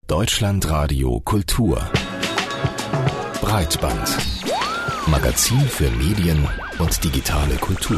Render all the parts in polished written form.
Deutschlandradio Kultur Breitband Magazin für Medien und digitale Kultur.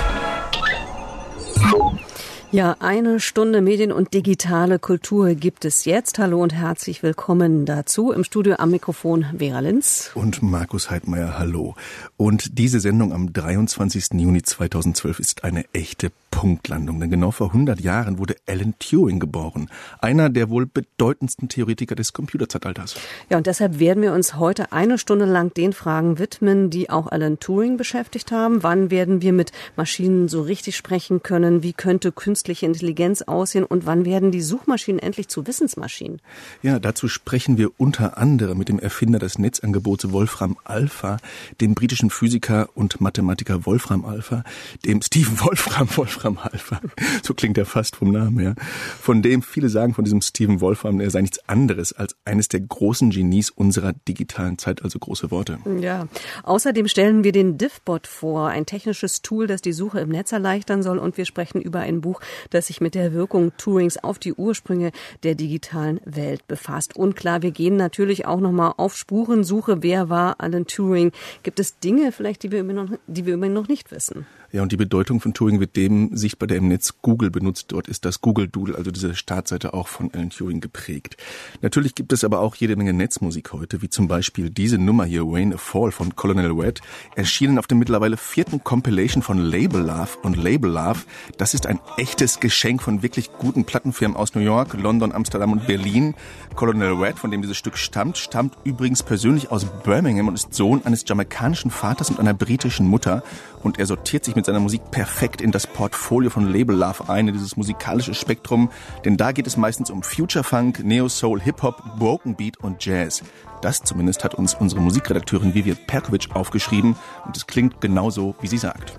Ja, 1 Stunde Medien und digitale Kultur gibt es jetzt. Hallo und herzlich willkommen dazu. Im Studio am Mikrofon Vera Linz. Und Markus Heidmeier, hallo. Und diese Sendung am 23. Juni 2012 ist eine echte Punktlandung. Denn genau vor 100 Jahren wurde Alan Turing geboren. Einer der wohl bedeutendsten Theoretiker des Computerzeitalters. Ja, und deshalb werden wir uns heute 1 Stunde lang den Fragen widmen, die auch Alan Turing beschäftigt haben. Wann werden wir mit Maschinen so richtig sprechen können? Wie könnte künstliche Intelligenz aussehen? Und wann werden die Suchmaschinen endlich zu Wissensmaschinen? Ja, dazu sprechen wir unter anderem mit dem Erfinder des Netzangebots Wolfram Alpha, dem britischen Physiker und Mathematiker Wolfram Alpha, dem Stephen Wolfram Alpha. So klingt er fast vom Namen her. Von dem viele sagen, von diesem Stephen Wolfram, er sei nichts anderes als eines der großen Genies unserer digitalen Zeit, also große Worte. Ja, außerdem stellen wir den Diffbot vor, ein technisches Tool, das die Suche im Netz erleichtern soll, und wir sprechen über ein Buch, das sich mit der Wirkung Turings auf die Ursprünge der digitalen Welt befasst. Und klar, wir gehen natürlich auch nochmal auf Spurensuche. Wer war Alan Turing? Gibt es Dinge vielleicht, die wir über ihn noch nicht wissen? Ja, und die Bedeutung von Turing wird dem sichtbar, der im Netz Google benutzt. Dort ist das Google Doodle, also diese Startseite, auch von Alan Turing geprägt. Natürlich gibt es aber auch jede Menge Netzmusik heute, wie zum Beispiel diese Nummer hier, Rain a Fall von Colonel Red, erschienen auf dem mittlerweile 4. Compilation von Label Love. Und Label Love, das ist ein echtes Geschenk von wirklich guten Plattenfirmen aus New York, London, Amsterdam und Berlin. Colonel Red, von dem dieses Stück stammt übrigens persönlich aus Birmingham und ist Sohn eines jamaikanischen Vaters und einer britischen Mutter. Und er sortiert sich mit seiner Musik perfekt in das Portfolio von Label Love ein, in dieses musikalische Spektrum. Denn da geht es meistens um Future Funk, Neo Soul, Hip-Hop, Broken Beat und Jazz. Das zumindest hat uns unsere Musikredakteurin Vivian Perkovic aufgeschrieben. Und es klingt genauso, wie sie sagt.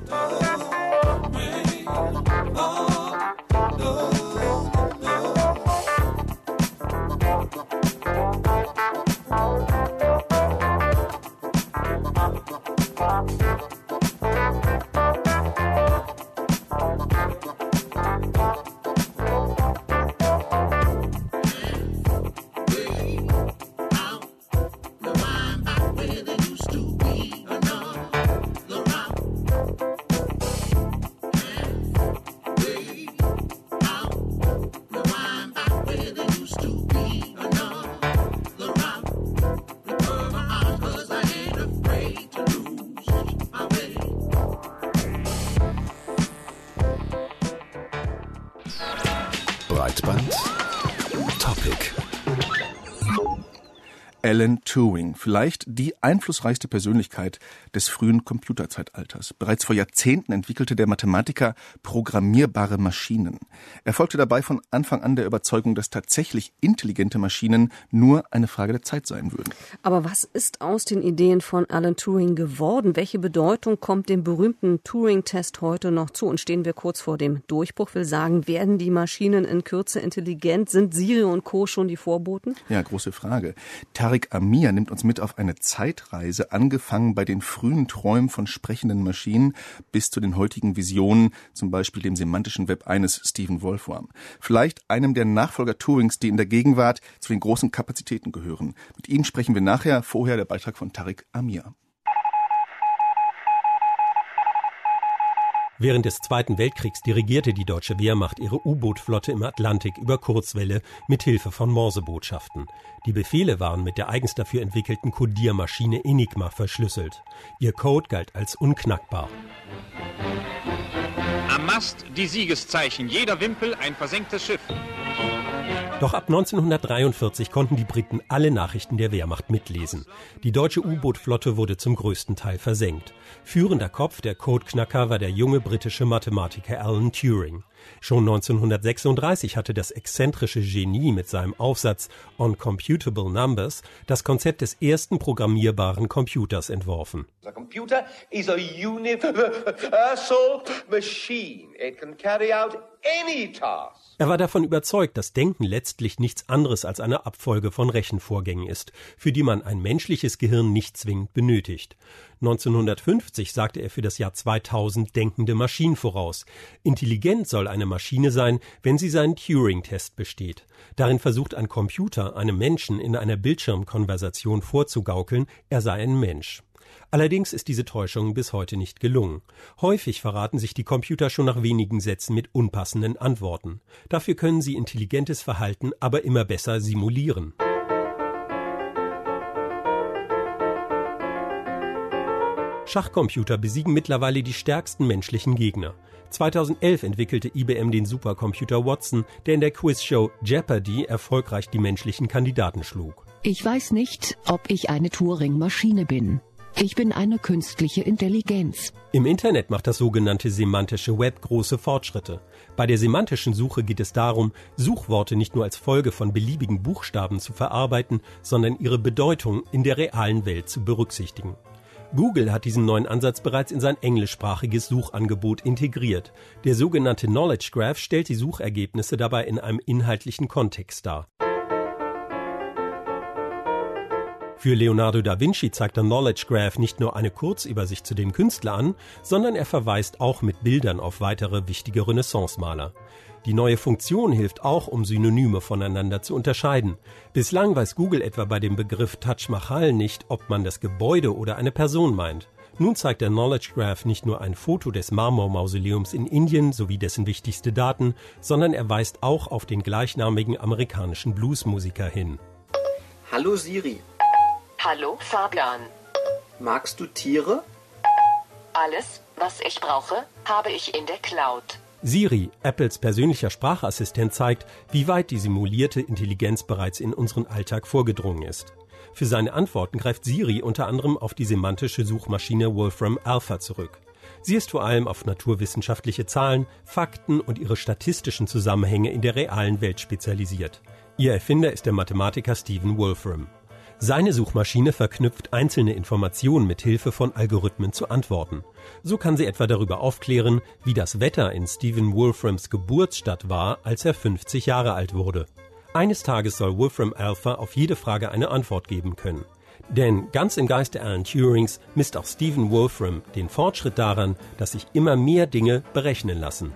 Breitband Topic. Alan Turing, vielleicht die einflussreichste Persönlichkeit des frühen Computerzeitalters. Bereits vor Jahrzehnten entwickelte der Mathematiker programmierbare Maschinen. Er folgte dabei von Anfang an der Überzeugung, dass tatsächlich intelligente Maschinen nur eine Frage der Zeit sein würden. Aber was ist aus den Ideen von Alan Turing geworden? Welche Bedeutung kommt dem berühmten Turing-Test heute noch zu? Und stehen wir kurz vor dem Durchbruch? Will sagen, werden die Maschinen in Kürze intelligent? Sind Siri und Co. schon die Vorboten? Ja, große Frage. Tariq Amir nimmt uns mit auf eine Zeitreise, angefangen bei den frühen Träumen von sprechenden Maschinen bis zu den heutigen Visionen, zum Beispiel dem semantischen Web eines Stephen Wolfram. Vielleicht einem der Nachfolger Turings, die in der Gegenwart zu den großen Kapazitäten gehören. Mit ihm sprechen wir nachher, vorher der Beitrag von Tariq Amir. Während des Zweiten Weltkriegs dirigierte die deutsche Wehrmacht ihre U-Boot-Flotte im Atlantik über Kurzwelle mit Hilfe von Morsebotschaften. Die Befehle waren mit der eigens dafür entwickelten Codiermaschine Enigma verschlüsselt. Ihr Code galt als unknackbar. Am Mast die Siegeszeichen, jeder Wimpel ein versenktes Schiff. Doch ab 1943 konnten die Briten alle Nachrichten der Wehrmacht mitlesen. Die deutsche U-Boot-Flotte wurde zum größten Teil versenkt. Führender Kopf der Codeknacker war der junge britische Mathematiker Alan Turing. Schon 1936 hatte das exzentrische Genie mit seinem Aufsatz On Computable Numbers das Konzept des ersten programmierbaren Computers entworfen. A computer is a universal machine. It can carry out any task. Er war davon überzeugt, dass Denken letztlich nichts anderes als eine Abfolge von Rechenvorgängen ist, für die man ein menschliches Gehirn nicht zwingend benötigt. 1950 sagte er für das Jahr 2000 denkende Maschinen voraus. Intelligent soll eine Maschine sein, wenn sie seinen Turing-Test besteht. Darin versucht ein Computer, einem Menschen in einer Bildschirmkonversation vorzugaukeln, er sei ein Mensch. Allerdings ist diese Täuschung bis heute nicht gelungen. Häufig verraten sich die Computer schon nach wenigen Sätzen mit unpassenden Antworten. Dafür können sie intelligentes Verhalten aber immer besser simulieren. Schachcomputer besiegen mittlerweile die stärksten menschlichen Gegner. 2011 entwickelte IBM den Supercomputer Watson, der in der Quizshow Jeopardy erfolgreich die menschlichen Kandidaten schlug. Ich weiß nicht, ob ich eine Turing-Maschine bin. Ich bin eine künstliche Intelligenz. Im Internet macht das sogenannte semantische Web große Fortschritte. Bei der semantischen Suche geht es darum, Suchworte nicht nur als Folge von beliebigen Buchstaben zu verarbeiten, sondern ihre Bedeutung in der realen Welt zu berücksichtigen. Google hat diesen neuen Ansatz bereits in sein englischsprachiges Suchangebot integriert. Der sogenannte Knowledge Graph stellt die Suchergebnisse dabei in einem inhaltlichen Kontext dar. Für Leonardo da Vinci zeigt der Knowledge Graph nicht nur eine Kurzübersicht zu dem Künstler an, sondern er verweist auch mit Bildern auf weitere wichtige Renaissance-Maler. Die neue Funktion hilft auch, um Synonyme voneinander zu unterscheiden. Bislang weiß Google etwa bei dem Begriff Taj Mahal nicht, ob man das Gebäude oder eine Person meint. Nun zeigt der Knowledge Graph nicht nur ein Foto des Marmormausoleums in Indien sowie dessen wichtigste Daten, sondern er weist auch auf den gleichnamigen amerikanischen Bluesmusiker hin. Hallo Siri. Hallo Fabian. Magst du Tiere? Alles, was ich brauche, habe ich in der Cloud. Siri, Apples persönlicher Sprachassistent, zeigt, wie weit die simulierte Intelligenz bereits in unseren Alltag vorgedrungen ist. Für seine Antworten greift Siri unter anderem auf die semantische Suchmaschine Wolfram Alpha zurück. Sie ist vor allem auf naturwissenschaftliche Zahlen, Fakten und ihre statistischen Zusammenhänge in der realen Welt spezialisiert. Ihr Erfinder ist der Mathematiker Stephen Wolfram. Seine Suchmaschine verknüpft einzelne Informationen mit Hilfe von Algorithmen zu Antworten. So kann sie etwa darüber aufklären, wie das Wetter in Stephen Wolframs Geburtsstadt war, als er 50 Jahre alt wurde. Eines Tages soll Wolfram Alpha auf jede Frage eine Antwort geben können. Denn ganz im Geiste Alan Turings misst auch Stephen Wolfram den Fortschritt daran, dass sich immer mehr Dinge berechnen lassen.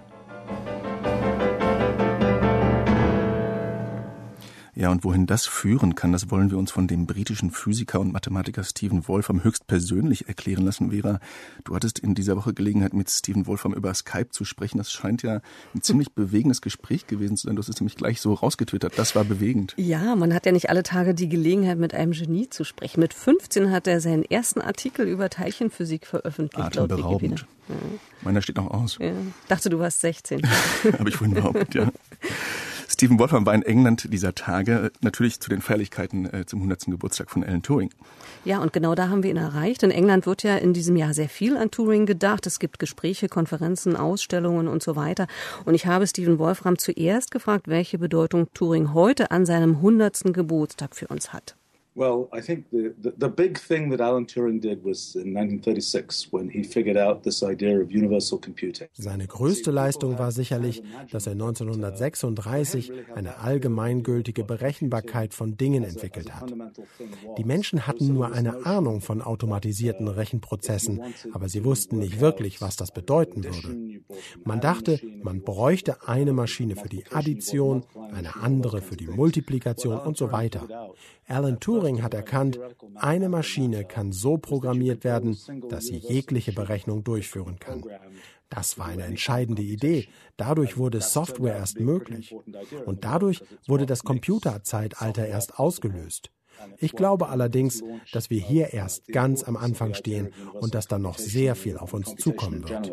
Ja, und wohin das führen kann, das wollen wir uns von dem britischen Physiker und Mathematiker Stephen Wolfram höchstpersönlich erklären lassen. Vera, du hattest in dieser Woche Gelegenheit, mit Stephen Wolfram über Skype zu sprechen. Das scheint ja ein ziemlich bewegendes Gespräch gewesen zu sein. Du hast es nämlich gleich so rausgetwittert. Das war bewegend. Ja, man hat ja nicht alle Tage die Gelegenheit, mit einem Genie zu sprechen. Mit 15 hat er seinen ersten Artikel über Teilchenphysik veröffentlicht. Atemberaubend. Ja. Meiner steht noch aus. Ja. Dachte, du warst 16. Habe ich vorhin behauptet, ja. Stephen Wolfram war in England dieser Tage, natürlich zu den Feierlichkeiten zum 100. Geburtstag von Alan Turing. Ja, und genau da haben wir ihn erreicht. In England wird ja in diesem Jahr sehr viel an Turing gedacht. Es gibt Gespräche, Konferenzen, Ausstellungen und so weiter. Und ich habe Stephen Wolfram zuerst gefragt, welche Bedeutung Turing heute an seinem 100. Geburtstag für uns hat. Well, I think the big thing that Alan Turing did was in 1936 when he figured out this idea of universal computing. Seine größte Leistung war sicherlich, dass er 1936 eine allgemeingültige Berechenbarkeit von Dingen entwickelt hat. Die Menschen hatten nur eine Ahnung von automatisierten Rechenprozessen, aber sie wussten nicht wirklich, was das bedeuten würde. Man dachte, man bräuchte eine Maschine für die Addition, eine andere für die Multiplikation und so weiter. Alan Turing hat erkannt, eine Maschine kann so programmiert werden, dass sie jegliche Berechnung durchführen kann. Das war eine entscheidende Idee. Dadurch wurde Software erst möglich. Und dadurch wurde das Computerzeitalter erst ausgelöst. Ich glaube allerdings, dass wir hier erst ganz am Anfang stehen und dass da noch sehr viel auf uns zukommen wird.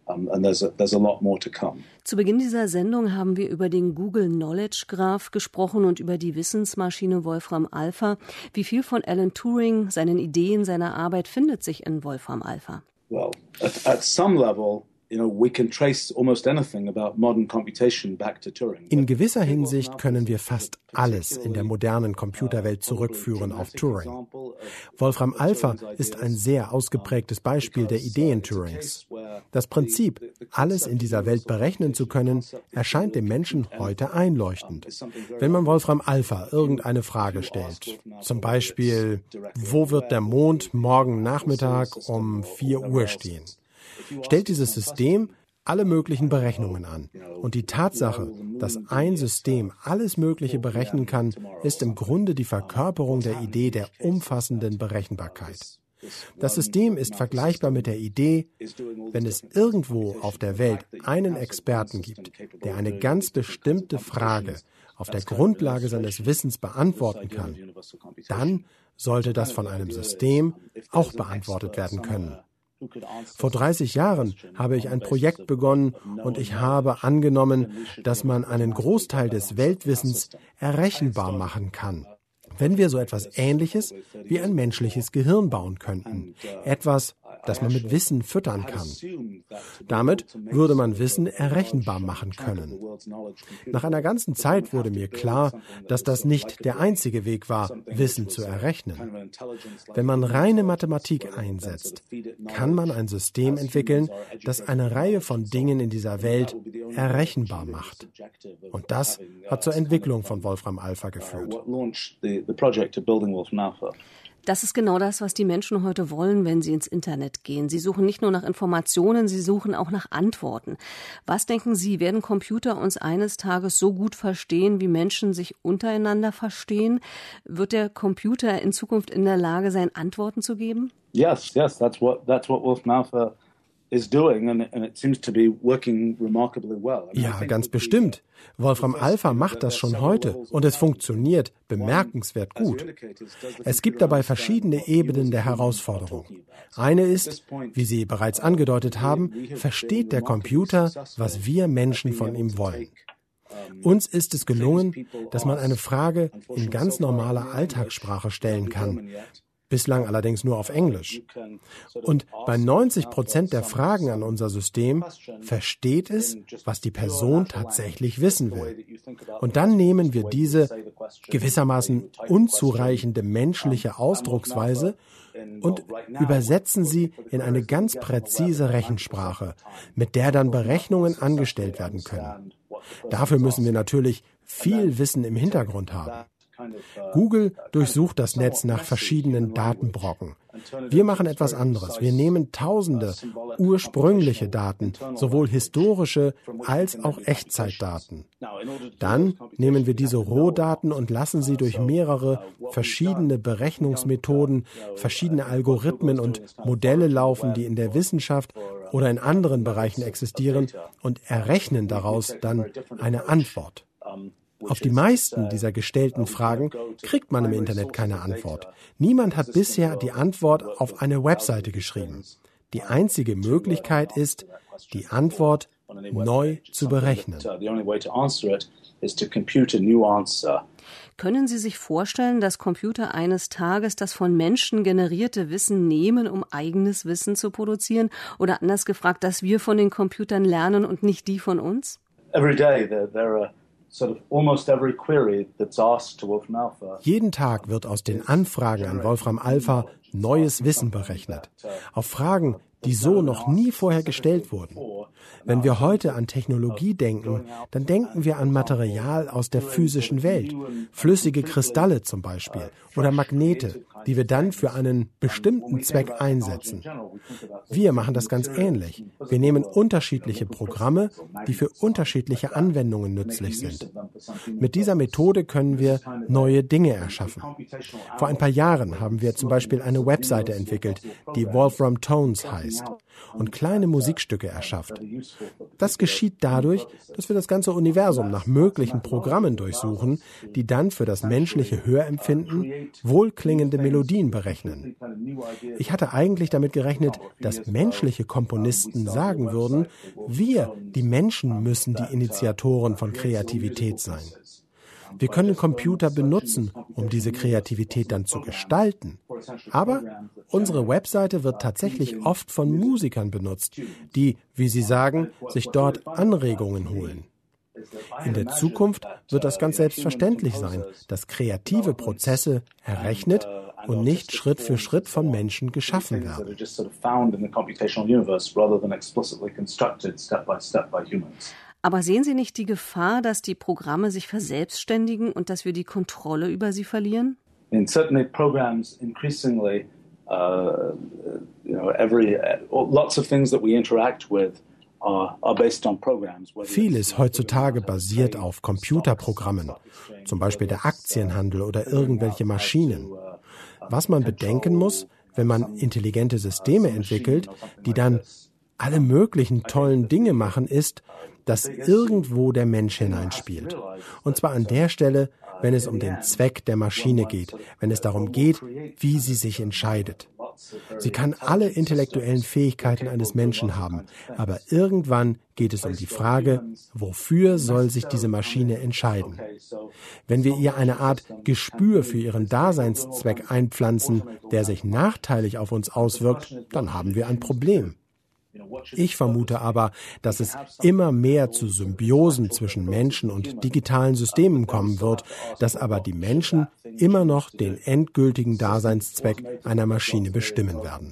Zu Beginn dieser Sendung haben wir über den Google Knowledge Graph gesprochen und über die Wissensmaschine Wolfram Alpha. Wie viel von Alan Turing, seinen Ideen, seiner Arbeit findet sich in Wolfram Alpha? Well, at some level, we can trace almost anything about modern computation back to Turing. In gewisser Hinsicht können wir fast alles in der modernen Computerwelt zurückführen auf Turing. Wolfram Alpha ist ein sehr ausgeprägtes Beispiel der Ideen Turings. Das Prinzip, alles in dieser Welt berechnen zu können, erscheint dem Menschen heute einleuchtend. Wenn man Wolfram Alpha irgendeine Frage stellt, zum Beispiel, wo wird der Mond morgen Nachmittag um 4 Uhr stehen? Stellt dieses System alle möglichen Berechnungen an. Und die Tatsache, dass ein System alles Mögliche berechnen kann, ist im Grunde die Verkörperung der Idee der umfassenden Berechenbarkeit. Das System ist vergleichbar mit der Idee, wenn es irgendwo auf der Welt einen Experten gibt, der eine ganz bestimmte Frage auf der Grundlage seines Wissens beantworten kann, dann sollte das von einem System auch beantwortet werden können. Vor 30 Jahren habe ich ein Projekt begonnen und ich habe angenommen, dass man einen Großteil des Weltwissens errechenbar machen kann. Wenn wir so etwas Ähnliches wie ein menschliches Gehirn bauen könnten, etwas, das man mit Wissen füttern kann. Damit würde man Wissen errechenbar machen können. Nach einer ganzen Zeit wurde mir klar, dass das nicht der einzige Weg war, Wissen zu errechnen. Wenn man reine Mathematik einsetzt, kann man ein System entwickeln, das eine Reihe von Dingen in dieser Welt errechenbar macht. Und das hat zur Entwicklung von Wolfram Alpha geführt. Das ist genau das, was die Menschen heute wollen, wenn sie ins Internet gehen. Sie suchen nicht nur nach Informationen, sie suchen auch nach Antworten. Was denken Sie, werden Computer uns eines Tages so gut verstehen, wie Menschen sich untereinander verstehen? Wird der Computer in Zukunft in der Lage sein, Antworten zu geben? Yes, that's what Wolfram Alpha is doing, and it seems to be working remarkably well. Ja, ganz bestimmt. Wolfram Alpha macht das schon heute und es funktioniert bemerkenswert gut. Es gibt dabei verschiedene Ebenen der Herausforderung. Eine ist, wie Sie bereits angedeutet haben, versteht der Computer, was wir Menschen von ihm wollen. Uns ist es gelungen, dass man eine Frage in ganz normaler Alltagssprache stellen kann. Bislang allerdings nur auf Englisch. Und bei 90% der Fragen an unser System versteht es, was die Person tatsächlich wissen will. Und dann nehmen wir diese gewissermaßen unzureichende menschliche Ausdrucksweise und übersetzen sie in eine ganz präzise Rechensprache, mit der dann Berechnungen angestellt werden können. Dafür müssen wir natürlich viel Wissen im Hintergrund haben. Google durchsucht das Netz nach verschiedenen Datenbrocken. Wir machen etwas anderes. Wir nehmen tausende ursprüngliche Daten, sowohl historische als auch Echtzeitdaten. Dann nehmen wir diese Rohdaten und lassen sie durch mehrere verschiedene Berechnungsmethoden, verschiedene Algorithmen und Modelle laufen, die in der Wissenschaft oder in anderen Bereichen existieren, und errechnen daraus dann eine Antwort. Auf die meisten dieser gestellten Fragen kriegt man im Internet keine Antwort. Niemand hat bisher die Antwort auf eine Webseite geschrieben. Die einzige Möglichkeit ist, die Antwort neu zu berechnen. Können Sie sich vorstellen, dass Computer eines Tages das von Menschen generierte Wissen nehmen, um eigenes Wissen zu produzieren? Oder anders gefragt, dass wir von den Computern lernen und nicht die von uns? Jeden Tag wird aus den Anfragen an Wolfram Alpha neues Wissen berechnet. Auf Fragen, die so noch nie vorher gestellt wurden. Wenn wir heute an Technologie denken, dann denken wir an Material aus der physischen Welt, flüssige Kristalle zum Beispiel oder Magnete, die wir dann für einen bestimmten Zweck einsetzen. Wir machen das ganz ähnlich. Wir nehmen unterschiedliche Programme, die für unterschiedliche Anwendungen nützlich sind. Mit dieser Methode können wir neue Dinge erschaffen. Vor ein paar Jahren haben wir zum Beispiel eine Webseite entwickelt, die Wolfram Tones heißt, und kleine Musikstücke erschafft. Das geschieht dadurch, dass wir das ganze Universum nach möglichen Programmen durchsuchen, die dann für das menschliche Hörempfinden wohlklingende Melodien berechnen. Ich hatte eigentlich damit gerechnet, dass menschliche Komponisten sagen würden, wir, die Menschen, müssen die Initiatoren von Kreativität sein. Wir können Computer benutzen, um diese Kreativität dann zu gestalten. Aber unsere Webseite wird tatsächlich oft von Musikern benutzt, die, wie sie sagen, sich dort Anregungen holen. In der Zukunft wird das ganz selbstverständlich sein, dass kreative Prozesse errechnet und nicht Schritt für Schritt von Menschen geschaffen werden. Aber sehen Sie nicht die Gefahr, dass die Programme sich verselbstständigen und dass wir die Kontrolle über sie verlieren? Certainly programs increasingly, lots of things that we interact with Vieles heutzutage basiert auf Computerprogrammen, zum Beispiel der Aktienhandel oder irgendwelche Maschinen. Was man bedenken muss, wenn man intelligente Systeme entwickelt, die dann alle möglichen tollen Dinge machen, ist, dass irgendwo der Mensch hineinspielt. Und zwar an der Stelle, wenn es um den Zweck der Maschine geht, wenn es darum geht, wie sie sich entscheidet. Sie kann alle intellektuellen Fähigkeiten eines Menschen haben, aber irgendwann geht es um die Frage, wofür soll sich diese Maschine entscheiden? Wenn wir ihr eine Art Gespür für ihren Daseinszweck einpflanzen, der sich nachteilig auf uns auswirkt, dann haben wir ein Problem. Ich vermute aber, dass es immer mehr zu Symbiosen zwischen Menschen und digitalen Systemen kommen wird, dass aber die Menschen immer noch den endgültigen Daseinszweck einer Maschine bestimmen werden.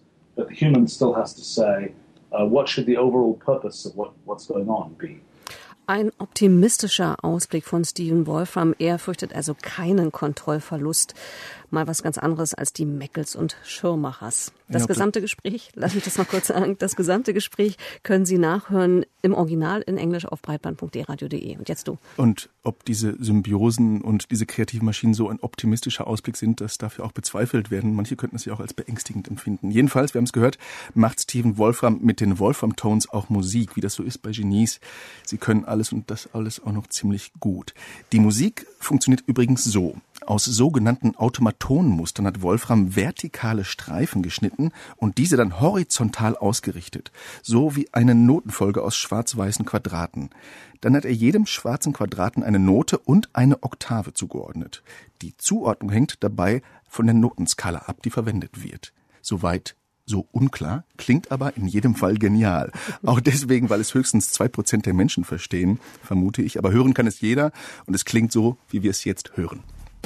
Ein optimistischer Ausblick von Stephen Wolfram. Er fürchtet also keinen Kontrollverlust. Mal was ganz anderes als die Meckels und Schirmachers. Das gesamte Gespräch, lass mich das mal kurz sagen, das gesamte Gespräch können Sie nachhören im Original in Englisch auf breitband.deradio.de. Und jetzt du. Und ob diese Symbiosen und diese kreativen Maschinen so ein optimistischer Ausblick sind, das darf ja auch bezweifelt werden. Manche könnten es ja auch als beängstigend empfinden. Jedenfalls, wir haben es gehört, macht Stephen Wolfram mit den Wolfram-Tones auch Musik, wie das so ist bei Genies. Sie können alles und das alles auch noch ziemlich gut. Die Musik funktioniert übrigens so. Aus sogenannten Automatonmustern hat Wolfram vertikale Streifen geschnitten und diese dann horizontal ausgerichtet, so wie eine Notenfolge aus schwarz-weißen Quadraten. Dann hat er jedem schwarzen Quadraten eine Note und eine Oktave zugeordnet. Die Zuordnung hängt dabei von der Notenskala ab, die verwendet wird. Soweit so unklar, klingt aber in jedem Fall genial. Auch deswegen, weil es höchstens 2% der Menschen verstehen, vermute ich. Aber hören kann es jeder und es klingt so, wie wir es jetzt hören.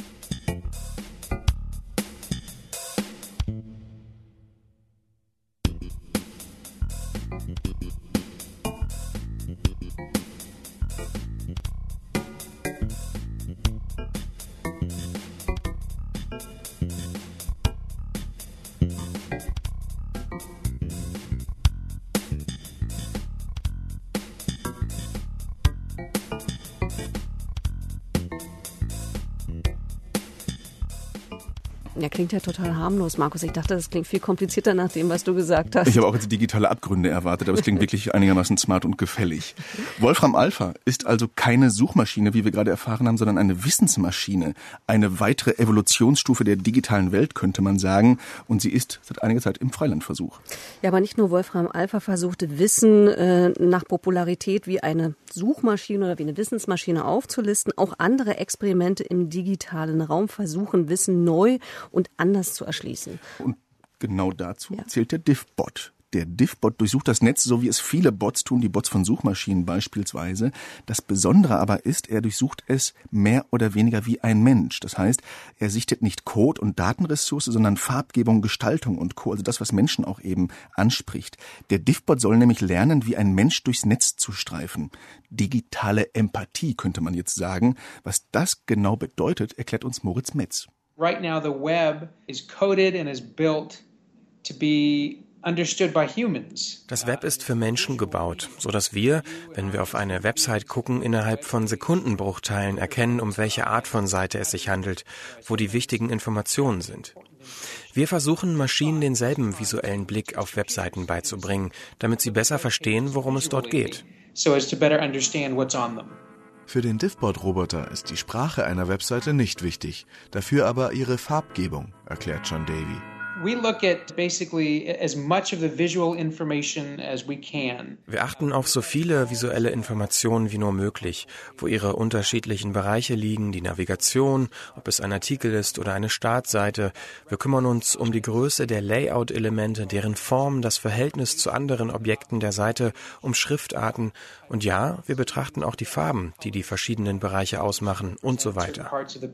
Ja, klingt ja total harmlos, Markus. Ich dachte, das klingt viel komplizierter nach dem, was du gesagt hast. Ich habe auch jetzt digitale Abgründe erwartet, aber es klingt wirklich einigermaßen smart und gefällig. Wolfram Alpha ist also keine Suchmaschine, wie wir gerade erfahren haben, sondern eine Wissensmaschine. Eine weitere Evolutionsstufe der digitalen Welt, könnte man sagen. Und sie ist seit einiger Zeit im Freilandversuch. Ja, aber nicht nur Wolfram Alpha versuchte Wissen nach Popularität wie eine Suchmaschine oder wie eine Wissensmaschine aufzulisten. Auch andere Experimente im digitalen Raum versuchen, Wissen neu und anders zu erschließen. Und genau dazu zählt der Diffbot. Der Diffbot durchsucht das Netz, so wie es viele Bots tun, die Bots von Suchmaschinen beispielsweise. Das Besondere aber ist, er durchsucht es mehr oder weniger wie ein Mensch. Das heißt, er sichtet nicht Code und Datenressource, sondern Farbgebung, Gestaltung und Co., also das, was Menschen auch eben anspricht. Der Diffbot soll nämlich lernen, wie ein Mensch durchs Netz zu streifen. Digitale Empathie, könnte man jetzt sagen. Was das genau bedeutet, erklärt uns Moritz Metz. Right now the web is coded and is built to be understood by humans. Das Web ist für Menschen gebaut, so dass wir, wenn wir auf eine Website gucken, innerhalb von Sekundenbruchteilen erkennen, um welche Art von Seite es sich handelt, wo die wichtigen Informationen sind. Wir versuchen, Maschinen denselben visuellen Blick auf Webseiten beizubringen, damit sie besser verstehen, worum es dort geht. So as to better understand what's on them. Für den Diffbot-Roboter ist die Sprache einer Webseite nicht wichtig, dafür aber ihre Farbgebung, erklärt John Davey. We look at basically as much of the visual information as we can. Wir achten auf so viele visuelle Informationen wie nur möglich, wo ihre unterschiedlichen Bereiche liegen, die Navigation, ob es ein Artikel ist oder eine Startseite. Wir kümmern uns um die Größe der Layout-Elemente, deren Form, das Verhältnis zu anderen Objekten der Seite, um Schriftarten. Und ja, wir betrachten auch die Farben, die die verschiedenen Bereiche ausmachen und so weiter.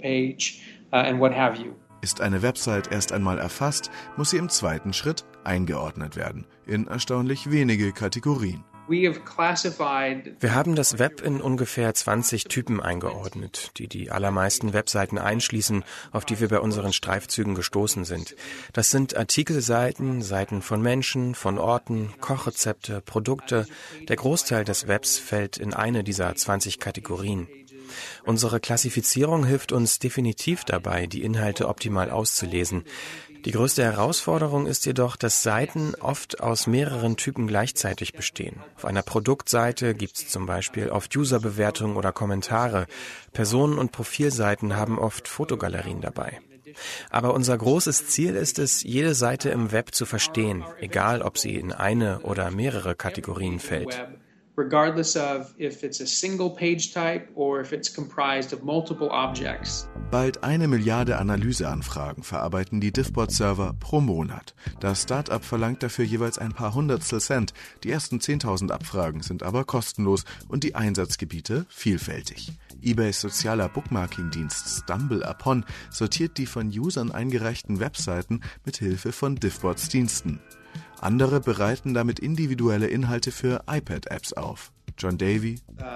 Ist eine Website erst einmal erfasst, muss sie im zweiten Schritt eingeordnet werden, in erstaunlich wenige Kategorien. Wir haben das Web in ungefähr 20 Typen eingeordnet, die die allermeisten Webseiten einschließen, auf die wir bei unseren Streifzügen gestoßen sind. Das sind Artikelseiten, Seiten von Menschen, von Orten, Kochrezepte, Produkte. Der Großteil des Webs fällt in eine dieser 20 Kategorien. Unsere Klassifizierung hilft uns definitiv dabei, die Inhalte optimal auszulesen. Die größte Herausforderung ist jedoch, dass Seiten oft aus mehreren Typen gleichzeitig bestehen. Auf einer Produktseite gibt es zum Beispiel oft Userbewertungen oder Kommentare. Personen- und Profilseiten haben oft Fotogalerien dabei. Aber unser großes Ziel ist es, jede Seite im Web zu verstehen, egal ob sie in eine oder mehrere Kategorien fällt. Regardless of if it's a single page type or if it's comprised of multiple objects. Bald 1 Milliarde Analyseanfragen verarbeiten die Diffbot-Server pro Monat. Das Start-up verlangt dafür jeweils ein paar Hundertstel Cent. Die ersten 10.000 Abfragen sind aber kostenlos und die Einsatzgebiete vielfältig. eBays sozialer Bookmarking-Dienst StumbleUpon sortiert die von Usern eingereichten Webseiten mit Hilfe von Diffbots Diensten. Andere bereiten damit individuelle Inhalte für iPad-Apps auf. John Davey.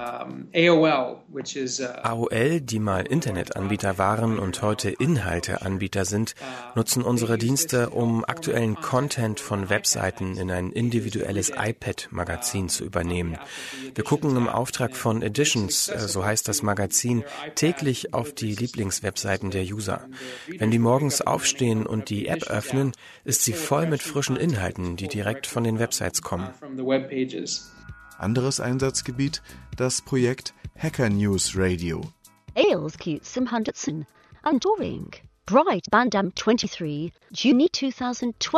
AOL, die mal Internetanbieter waren und heute Inhalteanbieter sind, nutzen unsere Dienste, um aktuellen Content von Webseiten in ein individuelles iPad-Magazin zu übernehmen. Wir gucken im Auftrag von Editions, so heißt das Magazin, täglich auf die Lieblingswebseiten der User. Wenn die morgens aufstehen und die App öffnen, ist sie voll mit frischen Inhalten, die direkt von den Websites kommen. Anderes Einsatzgebiet, das Projekt Hacker News Radio. Bright Bandam 23, Juni 2012.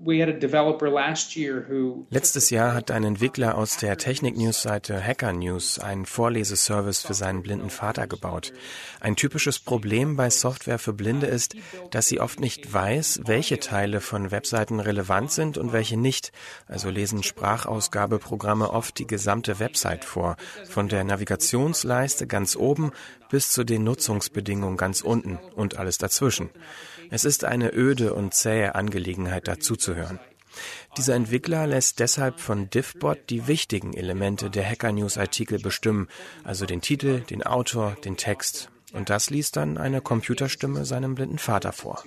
Letztes Jahr hat ein Entwickler aus der Technik-News-Seite Hacker News einen Vorleseservice für seinen blinden Vater gebaut. Ein typisches Problem bei Software für Blinde ist, dass sie oft nicht weiß, welche Teile von Webseiten relevant sind und welche nicht. Also lesen Sprachausgabeprogramme oft die gesamte Website vor, von der Navigationsleiste ganz oben bis zu den Nutzungsbedingungen ganz unten und alles dazwischen. Es ist eine öde und zähe Angelegenheit, dazuzuhören. Dieser Entwickler lässt deshalb von Diffbot die wichtigen Elemente der Hacker-News-Artikel bestimmen, also den Titel, den Autor, den Text. Und das liest dann eine Computerstimme seinem blinden Vater vor.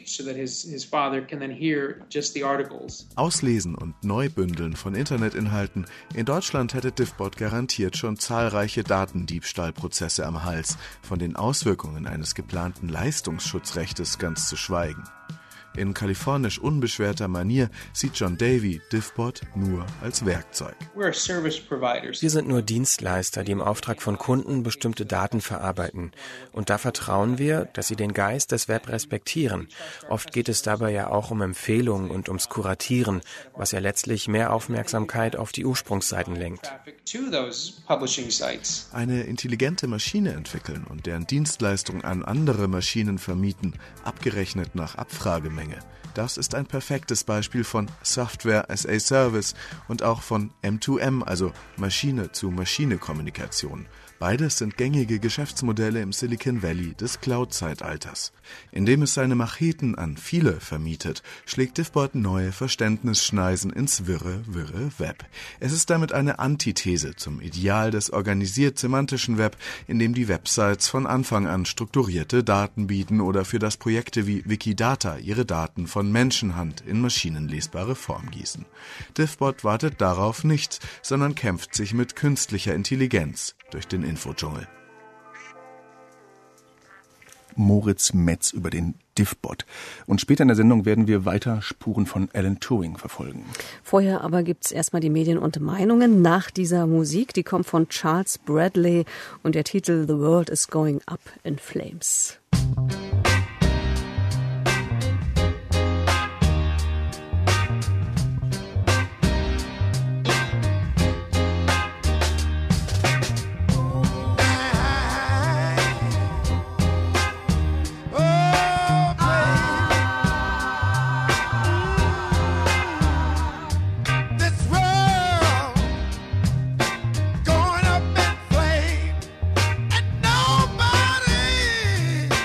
Auslesen und Neubündeln von Internetinhalten. In Deutschland hätte Diffbot garantiert schon zahlreiche Datendiebstahlprozesse am Hals, von den Auswirkungen eines geplanten Leistungsschutzrechtes ganz zu schweigen. In kalifornisch unbeschwerter Manier sieht John Davey Diffbot nur als Werkzeug. Wir sind nur Dienstleister, die im Auftrag von Kunden bestimmte Daten verarbeiten. Und da vertrauen wir, dass sie den Geist des Web respektieren. Oft geht es dabei ja auch um Empfehlungen und ums Kuratieren, was ja letztlich mehr Aufmerksamkeit auf die Ursprungsseiten lenkt. Eine intelligente Maschine entwickeln und deren Dienstleistung an andere Maschinen vermieten, abgerechnet nach Abfragemenge. Das ist ein perfektes Beispiel von Software as a Service und auch von M2M, also Maschine-zu-Maschine-Kommunikation. Beides sind gängige Geschäftsmodelle im Silicon Valley des Cloud-Zeitalters. Indem es seine Macheten an viele vermietet, schlägt Diffbot neue Verständnisschneisen ins wirre Web. Es ist damit eine Antithese zum Ideal des organisiert-semantischen Web, in dem die Websites von Anfang an strukturierte Daten bieten oder für das Projekte wie Wikidata ihre Daten von Menschenhand in maschinenlesbare Form gießen. Diffbot wartet darauf nicht, sondern kämpft sich mit künstlicher Intelligenz durch den Infodschungel. Moritz Metz über den Diffbot. Und später in der Sendung werden wir weiter Spuren von Alan Turing verfolgen. Vorher aber gibt's erstmal die Medien und Meinungen nach dieser Musik. Die kommt von Charles Bradley und der Titel The World is Going Up in Flames. Going up in flames, and nobody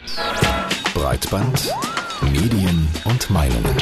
Breitband, Medien und Meinungen.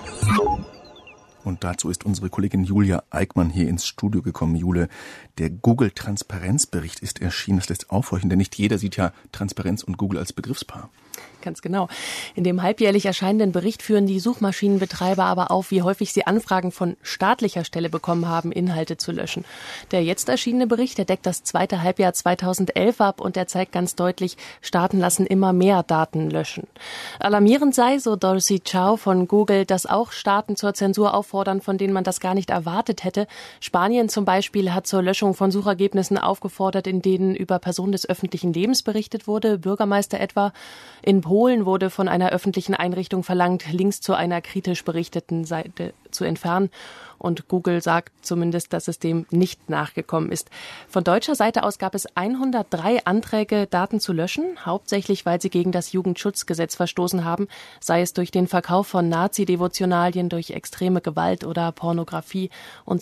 Und dazu ist unsere Kollegin Julia Eickmann hier ins Studio gekommen. Jule, der Google-Transparenzbericht ist erschienen. Das lässt aufhorchen, denn nicht jeder sieht ja Transparenz und Google als Begriffspaar. Ganz genau. In dem halbjährlich erscheinenden Bericht führen die Suchmaschinenbetreiber aber auf, wie häufig sie Anfragen von staatlicher Stelle bekommen haben, Inhalte zu löschen. Der jetzt erschienene Bericht, der deckt das zweite Halbjahr 2011 ab und der zeigt ganz deutlich, Staaten lassen immer mehr Daten löschen. Alarmierend sei, so Dorsey Chow von Google, dass auch Staaten zur Zensur auffordern, von denen man das gar nicht erwartet hätte. Spanien zum Beispiel hat zur Löschung von Suchergebnissen aufgefordert, in denen über Personen des öffentlichen Lebens berichtet wurde, Bürgermeister etwa. In Polen wurde von einer öffentlichen Einrichtung verlangt, Links zu einer kritisch berichteten Seite zu entfernen. Und Google sagt zumindest, dass es dem nicht nachgekommen ist. Von deutscher Seite aus gab es 103 Anträge, Daten zu löschen, hauptsächlich weil sie gegen das Jugendschutzgesetz verstoßen haben, sei es durch den Verkauf von Nazi-Devotionalien, durch extreme Gewalt oder Pornografie. Und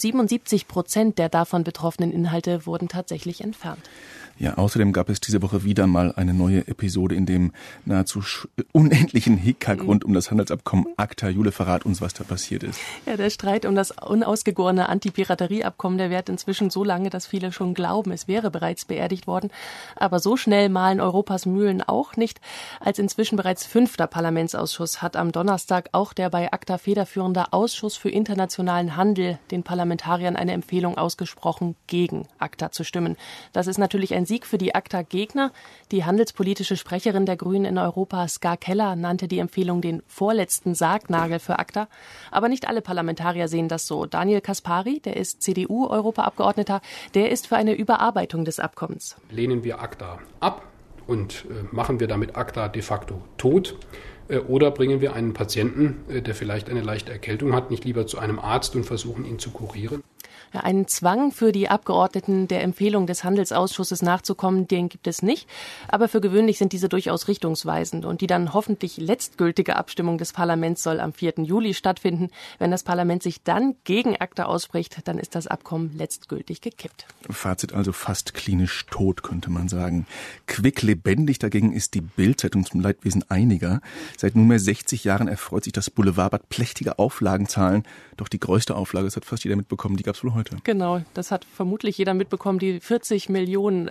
77% der davon betroffenen Inhalte wurden tatsächlich entfernt. Ja, außerdem gab es diese Woche wieder mal eine neue Episode in dem nahezu unendlichen Hickhack rund um das Handelsabkommen ACTA. Jule, verrat uns, was da passiert ist. Ja, der Streit um das unausgegorene Anti-Piraterie-Abkommen, der währt inzwischen so lange, dass viele schon glauben, es wäre bereits beerdigt worden. Aber so schnell mahlen Europas Mühlen auch nicht. Als inzwischen bereits 5. Parlamentsausschuss hat am Donnerstag auch der bei ACTA federführende Ausschuss für internationalen Handel den Parlamentariern eine Empfehlung ausgesprochen, gegen ACTA zu stimmen. Das ist natürlich ein Sieg für die ACTA-Gegner. Die handelspolitische Sprecherin der Grünen in Europa, Ska Keller, nannte die Empfehlung den vorletzten Sargnagel für ACTA. Aber nicht alle Parlamentarier sehen das so. Daniel Caspary, der ist CDU-Europaabgeordneter, der ist für eine Überarbeitung des Abkommens. Lehnen wir ACTA ab und machen wir damit ACTA de facto tot? Oder bringen wir einen Patienten, der vielleicht eine leichte Erkältung hat, nicht lieber zu einem Arzt und versuchen, ihn zu kurieren? Ja, einen Zwang für die Abgeordneten, der Empfehlung des Handelsausschusses nachzukommen, den gibt es nicht. Aber für gewöhnlich sind diese durchaus richtungsweisend. Und die dann hoffentlich letztgültige Abstimmung des Parlaments soll am 4. Juli stattfinden. Wenn das Parlament sich dann gegen ACTA ausspricht, dann ist das Abkommen letztgültig gekippt. Fazit also fast klinisch tot, könnte man sagen. Quicklebendig dagegen ist die Bild-Zeitung zum Leidwesen einiger. Seit nunmehr 60 Jahren erfreut sich das Boulevardblatt prächtiger Auflagenzahlen. Doch die größte Auflage, das hat fast jeder mitbekommen, die gab es wohl heute. Genau, das hat vermutlich jeder mitbekommen, die 40 Millionen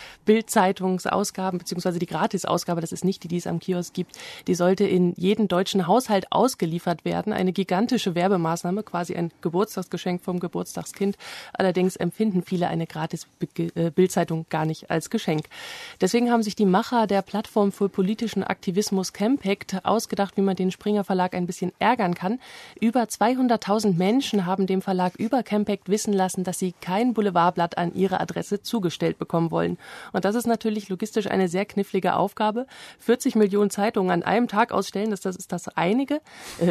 Bild-Zeitungsausgaben, beziehungsweise die Gratisausgabe, das ist nicht die es am Kiosk gibt, die sollte in jeden deutschen Haushalt ausgeliefert werden. Eine gigantische Werbemaßnahme, quasi ein Geburtstagsgeschenk vom Geburtstagskind. Allerdings empfinden viele eine Gratis-Bild-Zeitung gar nicht als Geschenk. Deswegen haben sich die Macher der Plattform für politischen Aktivismus Campact ausgedacht, wie man den Springer Verlag ein bisschen ärgern kann. Über 200.000 Menschen haben dem Verlag über Campact wissen lassen, dass sie kein Boulevardblatt an ihre Adresse zugestellt bekommen wollen. Und das ist natürlich logistisch eine sehr knifflige Aufgabe. 40 Millionen Zeitungen an einem Tag ausstellen, das ist das eine.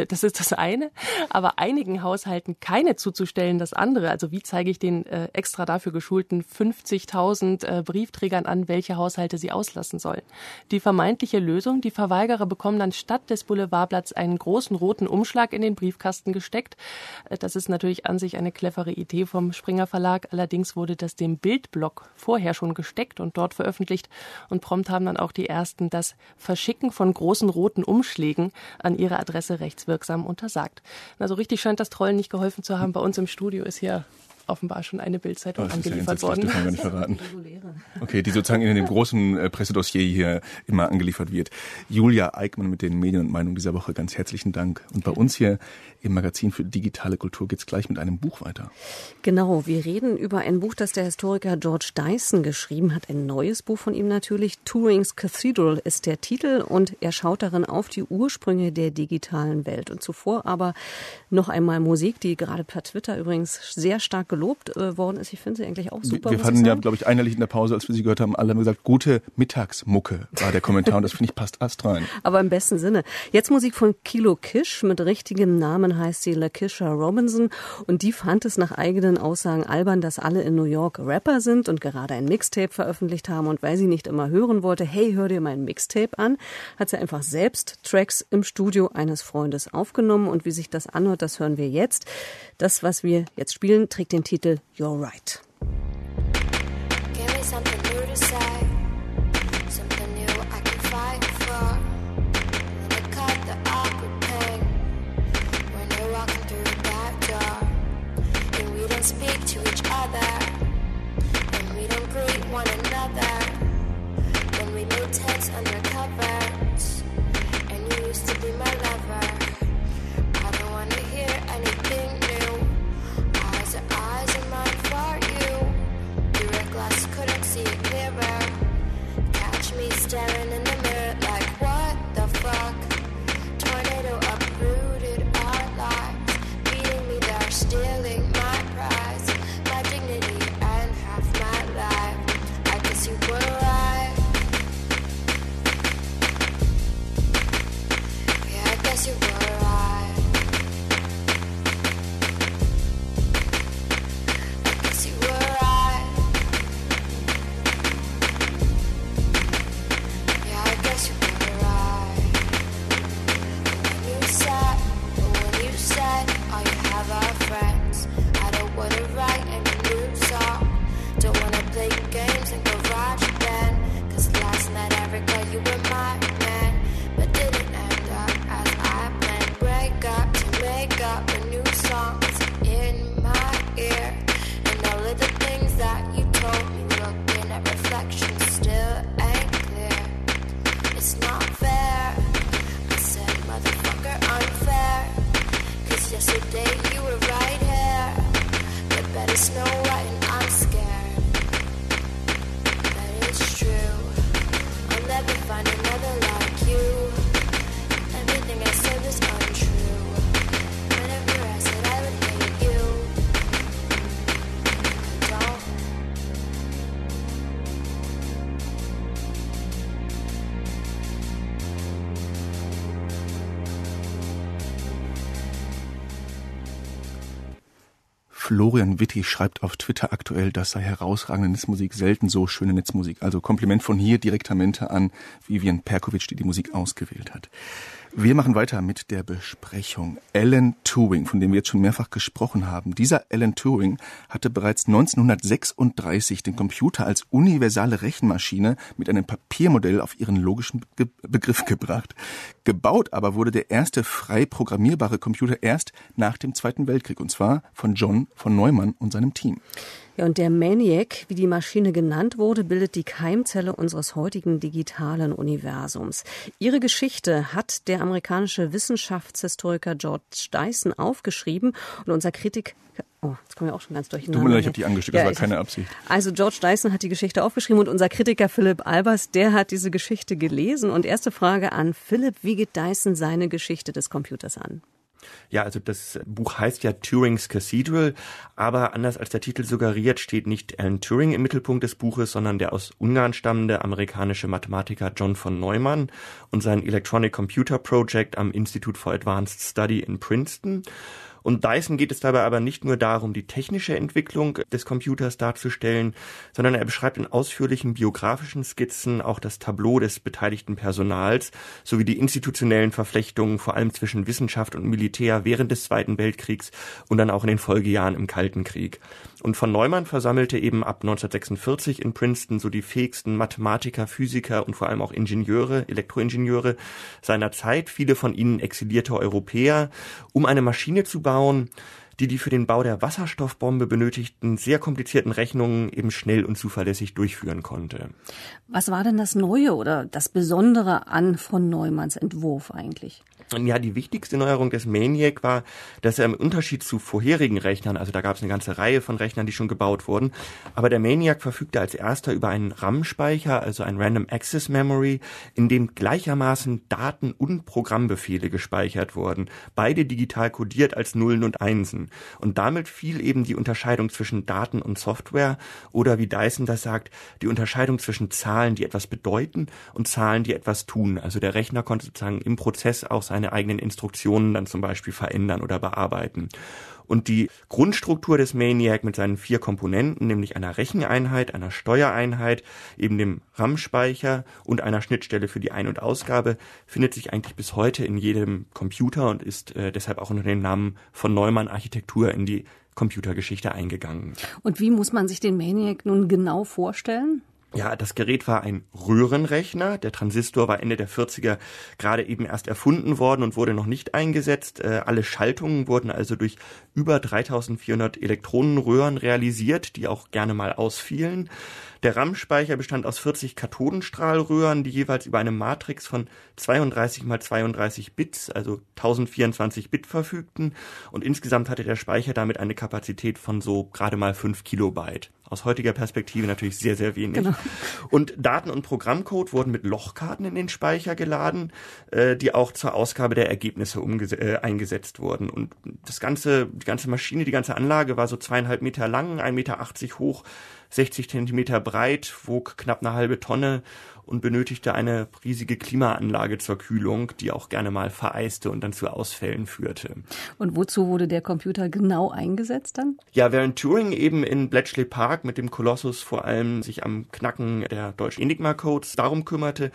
Aber einigen Haushalten keine zuzustellen, das andere. Also wie zeige ich den extra dafür geschulten 50.000 Briefträgern an, welche Haushalte sie auslassen sollen? Die vermeintliche Lösung, die Verweigerer bekommen dann statt des Boulevardblatts einen großen roten Umschlag in den Briefkasten gesteckt. Das ist natürlich an sich eine clevere Idee vom Springer Verlag. Allerdings wurde das dem Bildblock vorher schon gesteckt und dort veröffentlicht. Und prompt haben dann auch die Ersten das Verschicken von großen roten Umschlägen an ihre Adresse rechtswirksam untersagt. Also richtig scheint das Trollen nicht geholfen zu haben. Bei uns im Studio ist hier offenbar schon eine Bild-Zeitung angeliefert worden. Das kann man gar nicht verraten. Okay, die sozusagen in dem großen Pressedossier hier immer angeliefert wird. Julia Eickmann mit den Medien und Meinungen dieser Woche, ganz herzlichen Dank. Und bei uns hier im Magazin für digitale Kultur geht's gleich mit einem Buch weiter. Genau, wir reden über ein Buch, das der Historiker George Dyson geschrieben hat. Ein neues Buch von ihm natürlich. Turing's Cathedral ist der Titel und er schaut darin auf die Ursprünge der digitalen Welt. Und zuvor aber noch einmal Musik, die gerade per Twitter übrigens sehr stark gelobt worden ist. Ich finde sie eigentlich auch super. Wir fanden ja, glaube ich, einheitlich in der Pause, als wir sie gehört haben, alle haben gesagt, gute Mittagsmucke war der Kommentar und das finde ich passt astrein. Aber im besten Sinne. Jetzt Musik von Kilo Kish, mit richtigem Namen heißt sie Lakeisha Robinson und die fand es nach eigenen Aussagen albern, dass alle in New York Rapper sind und gerade ein Mixtape veröffentlicht haben und weil sie nicht immer hören wollte, hey, hör dir mein Mixtape an, hat sie einfach selbst Tracks im Studio eines Freundes aufgenommen und wie sich das anhört, das hören wir jetzt. Das, was wir jetzt spielen, trägt den Titel You're Right. Give me something new to say, something new I can fight for. you were my man, but didn't end up as I planned. Break up to make up a new song's in my ear, and all of the things that you told me, looking at reflections, still ain't clear. It's not fair, I said, motherfucker, unfair, 'cause yesterday you were right here, the better Snow White, and I'm scared that it's true. I'll never find another like you. Everything I said was untrue. Whenever I said I would hate you, I don't. Florian Wittig schreibt auf Twitter aktuell, das sei herausragende Netzmusik, selten so schöne Netzmusik. Also Kompliment von hier direktamente an Vivian Perkovic, die die Musik ausgewählt hat. Wir machen weiter mit der Besprechung. Alan Turing, von dem wir jetzt schon mehrfach gesprochen haben. Dieser Alan Turing hatte bereits 1936 den Computer als universale Rechenmaschine mit einem Papiermodell auf ihren logischen Begriff gebracht. Gebaut aber wurde der erste frei programmierbare Computer erst nach dem Zweiten Weltkrieg, und zwar von John von Neumann und seinem Team. Ja, und der Maniac, wie die Maschine genannt wurde, bildet die Keimzelle unseres heutigen digitalen Universums. Ihre Geschichte hat der amerikanische Wissenschaftshistoriker George Dyson aufgeschrieben und unser Kritiker... Oh, jetzt kommen wir auch schon ganz durcheinander. Tut mir leid, ich habe die angesteckt, das war keine Absicht. Also George Dyson hat die Geschichte aufgeschrieben und unser Kritiker Philipp Albers, der hat diese Geschichte gelesen. Und erste Frage an Philipp, wie geht Dyson seine Geschichte des Computers an? Ja, also das Buch heißt ja Turing's Cathedral, aber anders als der Titel suggeriert, steht nicht Alan Turing im Mittelpunkt des Buches, sondern der aus Ungarn stammende amerikanische Mathematiker John von Neumann und sein Electronic Computer Project am Institute for Advanced Study in Princeton. Und Dyson geht es dabei aber nicht nur darum, die technische Entwicklung des Computers darzustellen, sondern er beschreibt in ausführlichen biografischen Skizzen auch das Tableau des beteiligten Personals sowie die institutionellen Verflechtungen, vor allem zwischen Wissenschaft und Militär während des Zweiten Weltkriegs und dann auch in den Folgejahren im Kalten Krieg. Und von Neumann versammelte eben ab 1946 in Princeton so die fähigsten Mathematiker, Physiker und vor allem auch Ingenieure, Elektroingenieure seiner Zeit, viele von ihnen exilierte Europäer, um eine Maschine zu bauen, die für den Bau der Wasserstoffbombe benötigten sehr komplizierten Rechnungen eben schnell und zuverlässig durchführen konnte. Was war denn das Neue oder das Besondere an von Neumanns Entwurf eigentlich? Ja, die wichtigste Neuerung des Maniac war, dass er im Unterschied zu vorherigen Rechnern, also da gab es eine ganze Reihe von Rechnern, die schon gebaut wurden, aber der Maniac verfügte als erster über einen RAM-Speicher, also ein Random Access Memory, in dem gleichermaßen Daten und Programmbefehle gespeichert wurden, beide digital kodiert als Nullen und Einsen. Und damit fiel eben die Unterscheidung zwischen Daten und Software oder wie Dyson das sagt, die Unterscheidung zwischen Zahlen, die etwas bedeuten und Zahlen, die etwas tun. Also der Rechner konnte sozusagen im Prozess auch seine eigenen Instruktionen dann zum Beispiel verändern oder bearbeiten. Und die Grundstruktur des Maniac mit seinen 4 Komponenten, nämlich einer Recheneinheit, einer Steuereinheit, eben dem RAM-Speicher und einer Schnittstelle für die Ein- und Ausgabe, findet sich eigentlich bis heute in jedem Computer und ist deshalb auch unter dem Namen von Neumann Architektur in die Computergeschichte eingegangen. Und wie muss man sich den Maniac nun genau vorstellen? Ja, das Gerät war ein Röhrenrechner. Der Transistor war Ende der 40er gerade eben erst erfunden worden und wurde noch nicht eingesetzt. Alle Schaltungen wurden also durch über 3400 Elektronenröhren realisiert, die auch gerne mal ausfielen. Der RAM-Speicher bestand aus 40 Kathodenstrahlröhren, die jeweils über eine Matrix von 32 mal 32 Bits, also 1024 Bit verfügten. Und insgesamt hatte der Speicher damit eine Kapazität von so gerade mal 5 Kilobyte. Aus heutiger Perspektive natürlich sehr, sehr wenig. Genau. Und Daten- und Programmcode wurden mit Lochkarten in den Speicher geladen, die auch zur Ausgabe der Ergebnisse eingesetzt wurden. Und die ganze Maschine, die ganze Anlage war so 2,5 Meter lang, 1,80 Meter hoch, 60 Zentimeter breit, wog knapp eine halbe Tonne und benötigte eine riesige Klimaanlage zur Kühlung, die auch gerne mal vereiste und dann zu Ausfällen führte. Und wozu wurde der Computer genau eingesetzt dann? Ja, während Turing eben in Bletchley Park mit dem Kolossus vor allem sich am Knacken der deutschen Enigma-Codes darum kümmerte,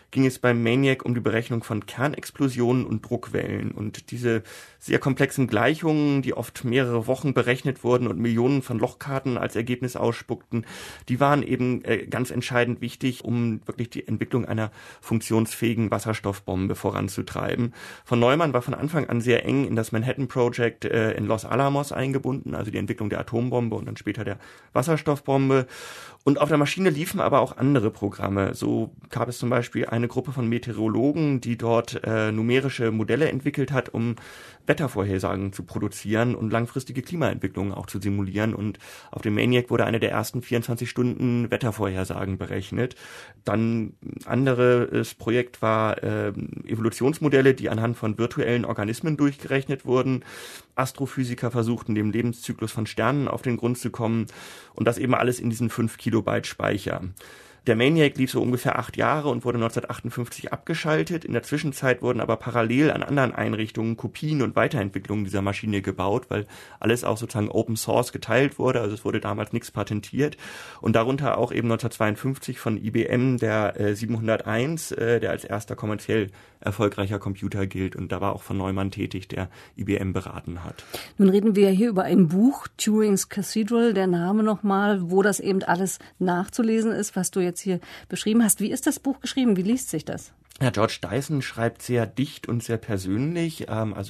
ging es beim Maniac um die Berechnung von Kernexplosionen und Druckwellen. Und diese sehr komplexen Gleichungen, die oft mehrere Wochen berechnet wurden und Millionen von Lochkarten als Ergebnis ausspuckten, die waren eben ganz entscheidend wichtig, um wirklich die Entwicklung einer funktionsfähigen Wasserstoffbombe voranzutreiben. Von Neumann war von Anfang an sehr eng in das Manhattan Project in Los Alamos eingebunden, also die Entwicklung der Atombombe und dann später der Wasserstoffbombe. Und auf der Maschine liefen aber auch andere Programme. So gab es zum Beispiel eine Gruppe von Meteorologen, die dort numerische Modelle entwickelt hat, um Wettervorhersagen zu produzieren und langfristige Klimaentwicklungen auch zu simulieren. Und auf dem Maniac wurde eine der ersten 24 Stunden Wettervorhersagen berechnet. Dann anderes Projekt war Evolutionsmodelle, die anhand von virtuellen Organismen durchgerechnet wurden. Astrophysiker versuchten, dem Lebenszyklus von Sternen auf den Grund zu kommen und das eben alles in diesen 5 Kilobyte Speicher. Der Maniac lief so ungefähr 8 Jahre und wurde 1958 abgeschaltet. In der Zwischenzeit wurden aber parallel an anderen Einrichtungen Kopien und Weiterentwicklungen dieser Maschine gebaut, weil alles auch sozusagen Open Source geteilt wurde. Also es wurde damals nichts patentiert. Und darunter auch eben 1952 von IBM der 701, der als erster kommerziell erfolgreicher Computer gilt. Und da war auch von Neumann tätig, der IBM beraten hat. Nun reden wir hier über ein Buch, Turing's Cathedral, der Name nochmal, wo das eben alles nachzulesen ist, was du jetzt hier beschrieben hast. Wie ist das Buch geschrieben? Wie liest sich das? Ja, George Dyson schreibt sehr dicht und sehr persönlich.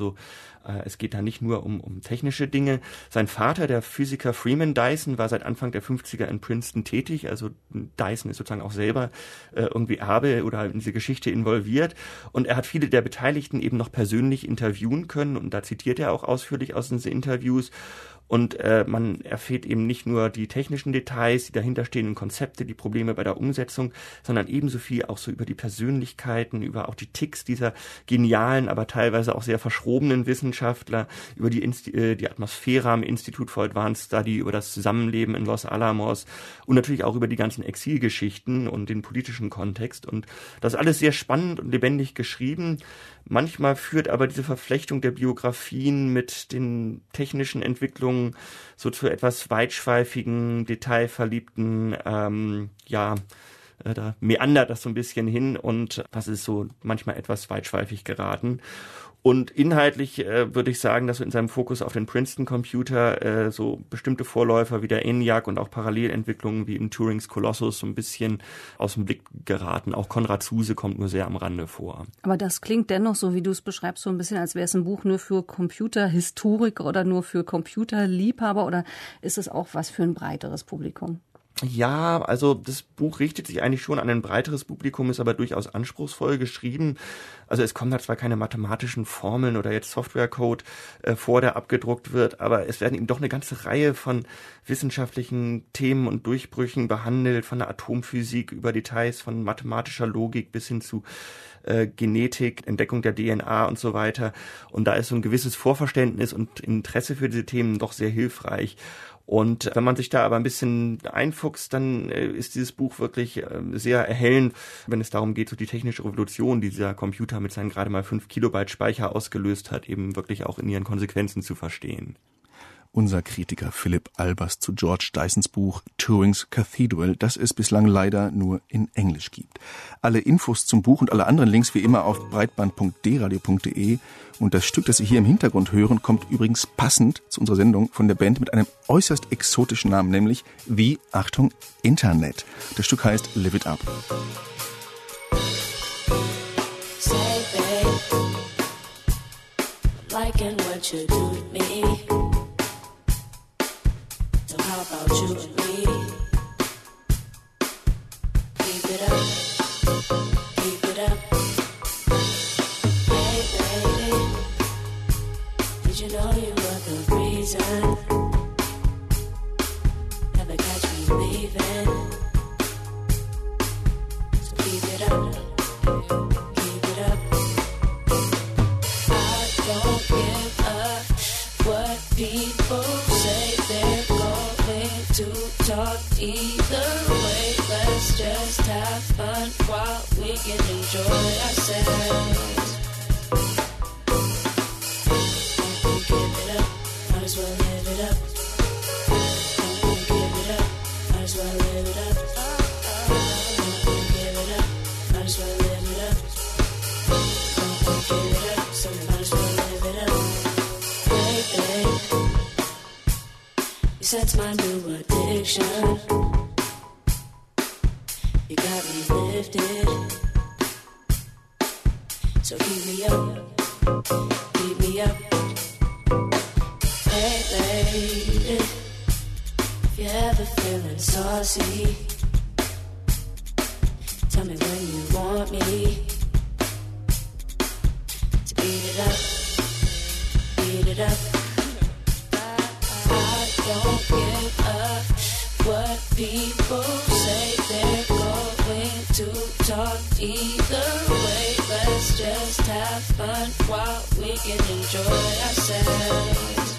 Es geht da nicht nur um technische Dinge. Sein Vater, der Physiker Freeman Dyson, war seit Anfang der 50er in Princeton tätig. Also Dyson ist sozusagen auch selber irgendwie Erbe oder in diese Geschichte involviert. Und er hat viele der Beteiligten eben noch persönlich interviewen können. Und da zitiert er auch ausführlich aus diesen Interviews. Und man erfährt eben nicht nur die technischen Details, die dahinterstehenden Konzepte, die Probleme bei der Umsetzung, sondern ebenso viel auch so über die Persönlichkeiten, über auch die Ticks dieser genialen, aber teilweise auch sehr verschrobenen Wissenschaftler, über die Atmosphäre am Institute for Advanced Study, über das Zusammenleben in Los Alamos und natürlich auch über die ganzen Exilgeschichten und den politischen Kontext. Und das ist alles sehr spannend und lebendig geschrieben. Manchmal führt aber diese Verflechtung der Biografien mit den technischen Entwicklungen so zu etwas weitschweifigen, detailverliebten, da meandert das so ein bisschen hin und das ist so manchmal etwas weitschweifig geraten. Und inhaltlich würde ich sagen, dass so in seinem Fokus auf den Princeton-Computer so bestimmte Vorläufer wie der ENIAC und auch Parallelentwicklungen wie in Turings Colossus so ein bisschen aus dem Blick geraten. Auch Konrad Zuse kommt nur sehr am Rande vor. Aber das klingt dennoch, so wie du es beschreibst, so ein bisschen, als wäre es ein Buch nur für Computerhistoriker oder nur für Computerliebhaber, oder ist es auch was für ein breiteres Publikum? Ja, also das Buch richtet sich eigentlich schon an ein breiteres Publikum, ist aber durchaus anspruchsvoll geschrieben. Also es kommen da zwar keine mathematischen Formeln oder jetzt Softwarecode vor, der abgedruckt wird, aber es werden eben doch eine ganze Reihe von wissenschaftlichen Themen und Durchbrüchen behandelt, von der Atomphysik über Details von mathematischer Logik bis hin zu Genetik, Entdeckung der DNA und so weiter. Und da ist so ein gewisses Vorverständnis und Interesse für diese Themen doch sehr hilfreich. Und wenn man sich da aber ein bisschen einfuchst, dann ist dieses Buch wirklich sehr erhellend, wenn es darum geht, so die technische Revolution, die dieser Computer mit seinen gerade mal 5 Kilobyte Speicher ausgelöst hat, eben wirklich auch in ihren Konsequenzen zu verstehen. Unser Kritiker Philipp Albers zu George Dysons Buch Turing's Cathedral, das es bislang leider nur in Englisch gibt. Alle Infos zum Buch und alle anderen Links wie immer auf breitband.dradio.de. Und das Stück, das Sie hier im Hintergrund hören, kommt übrigens passend zu unserer Sendung von der Band mit einem äußerst exotischen Namen, nämlich wie, Achtung, Internet. Das Stück heißt Live It Up. Say, babe, liking what you do to me. So how about you and me? Keep it up, keep it up. Hey, baby, did you know you were the reason? Never catch me leaving. So keep it up, keep it up. I don't give a what people say. They're going to talk either way. Let's just have fun while we can enjoy ourselves. Don't give it up, might as well live it up. Don't give it up, might as well live it up. Don't give it up, might as well live it up. Sense my new addiction. You got me lifted. So keep me up. Keep me up. Hey lady, if you're ever feeling saucy, tell me when you want me to beat it up, beat it up. I don't give up what people say. They're going to talk either way. Let's just have fun while we can enjoy ourselves.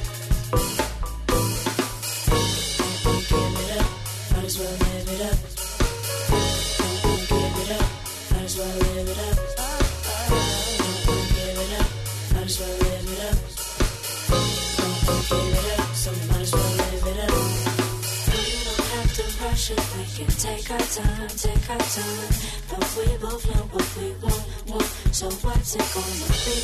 Don't give it up, might as well live it up. Don't give it up, might as well live it up. Don't give it up, might as well live it up. Don't give it up, so we might as well live it up. We don't have to rush it, we can take our time, take our time. But we both know what we want, so what's it gonna be?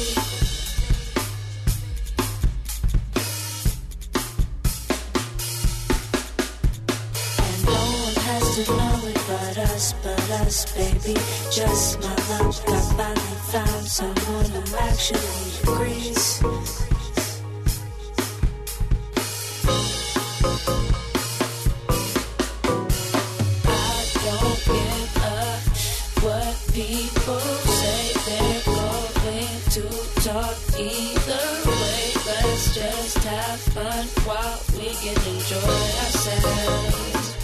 To know it but us, baby. Just my luck, I finally found someone who actually agrees. I don't give up what people say. They're going to talk either way. Let's just have fun while we can enjoy ourselves.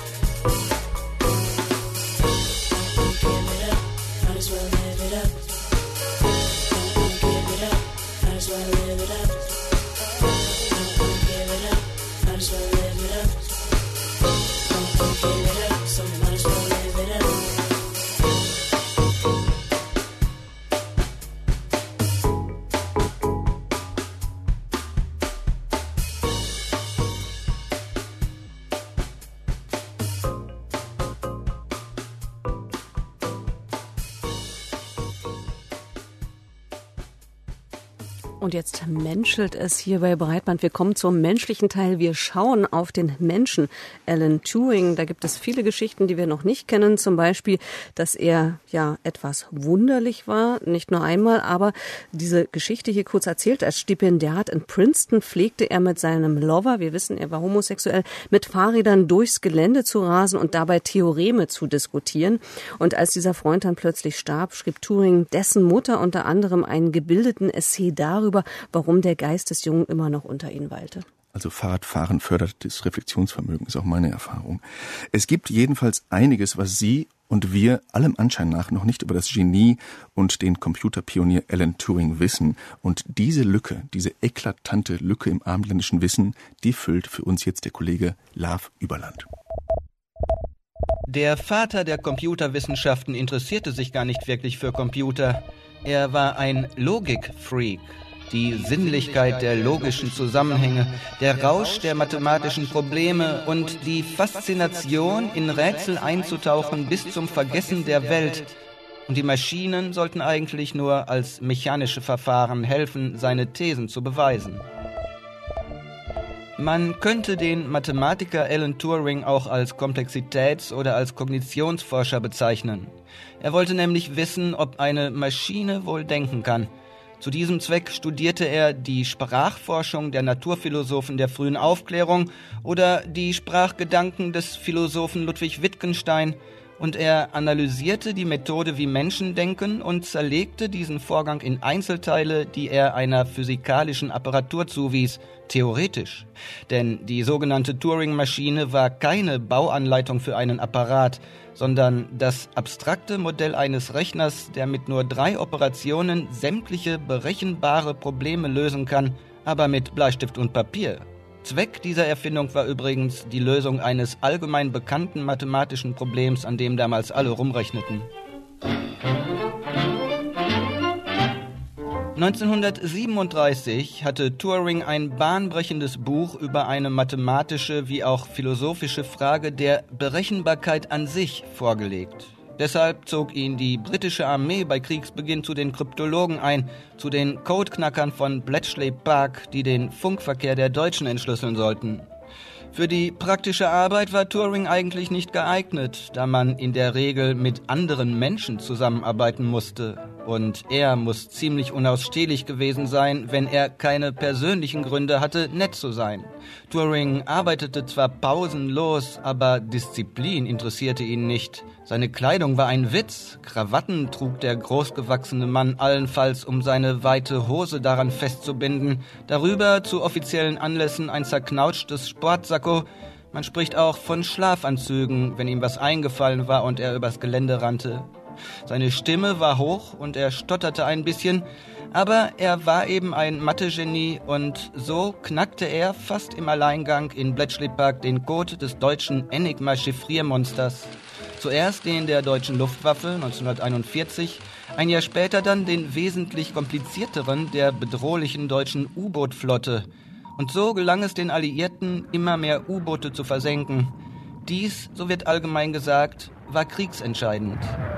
Und jetzt menschelt es hier bei Breitband. Wir kommen zum menschlichen Teil. Wir schauen auf den Menschen Alan Turing. Da gibt es viele Geschichten, die wir noch nicht kennen. Zum Beispiel, dass er ja etwas wunderlich war. Nicht nur einmal, aber diese Geschichte hier kurz erzählt. Als Stipendiat in Princeton pflegte er mit seinem Lover, wir wissen, er war homosexuell, mit Fahrrädern durchs Gelände zu rasen und dabei Theoreme zu diskutieren. Und als dieser Freund dann plötzlich starb, schrieb Turing dessen Mutter unter anderem einen gebildeten Essay darüber, warum der Geist des Jungen immer noch unter ihnen weilte. Also Fahrradfahren fördert das Reflexionsvermögen, ist auch meine Erfahrung. Es gibt jedenfalls einiges, was Sie und wir allem Anschein nach noch nicht über das Genie und den Computerpionier Alan Turing wissen. Und diese Lücke, diese eklatante Lücke im abendländischen Wissen, die füllt für uns jetzt der Kollege Lav Überland. Der Vater der Computerwissenschaften interessierte sich gar nicht wirklich für Computer. Er war ein Logikfreak. Die Sinnlichkeit der logischen Zusammenhänge, der Rausch der mathematischen Probleme und die Faszination, in Rätsel einzutauchen bis zum Vergessen der Welt. Und die Maschinen sollten eigentlich nur als mechanische Verfahren helfen, seine Thesen zu beweisen. Man könnte den Mathematiker Alan Turing auch als Komplexitäts- oder als Kognitionsforscher bezeichnen. Er wollte nämlich wissen, ob eine Maschine wohl denken kann. Zu diesem Zweck studierte er die Sprachforschung der Naturphilosophen der frühen Aufklärung oder die Sprachgedanken des Philosophen Ludwig Wittgenstein, und er analysierte die Methode, wie Menschen denken, und zerlegte diesen Vorgang in Einzelteile, die er einer physikalischen Apparatur zuwies, theoretisch. Denn die sogenannte Turing-Maschine war keine Bauanleitung für einen Apparat, sondern das abstrakte Modell eines Rechners, der mit nur 3 Operationen sämtliche berechenbare Probleme lösen kann, aber mit Bleistift und Papier. Zweck dieser Erfindung war übrigens die Lösung eines allgemein bekannten mathematischen Problems, an dem damals alle rumrechneten. 1937 hatte Turing ein bahnbrechendes Buch über eine mathematische wie auch philosophische Frage der Berechenbarkeit an sich vorgelegt. Deshalb zog ihn die britische Armee bei Kriegsbeginn zu den Kryptologen ein, zu den Codeknackern von Bletchley Park, die den Funkverkehr der Deutschen entschlüsseln sollten. Für die praktische Arbeit war Turing eigentlich nicht geeignet, da man in der Regel mit anderen Menschen zusammenarbeiten musste. Und er muss ziemlich unausstehlich gewesen sein, wenn er keine persönlichen Gründe hatte, nett zu sein. Turing arbeitete zwar pausenlos, aber Disziplin interessierte ihn nicht. Seine Kleidung war ein Witz. Krawatten trug der großgewachsene Mann allenfalls, um seine weite Hose daran festzubinden. Darüber zu offiziellen Anlässen ein zerknautschtes Sportsacko. Man spricht auch von Schlafanzügen, wenn ihm was eingefallen war und er übers Gelände rannte. Seine Stimme war hoch und er stotterte ein bisschen, aber er war eben ein Mathe-Genie und so knackte er fast im Alleingang in Bletchley Park den Code des deutschen Enigma-Chiffriermonsters. Zuerst den der deutschen Luftwaffe 1941, ein Jahr später dann den wesentlich komplizierteren der bedrohlichen deutschen U-Boot-Flotte. Und so gelang es den Alliierten, immer mehr U-Boote zu versenken. Dies, so wird allgemein gesagt, war kriegsentscheidend.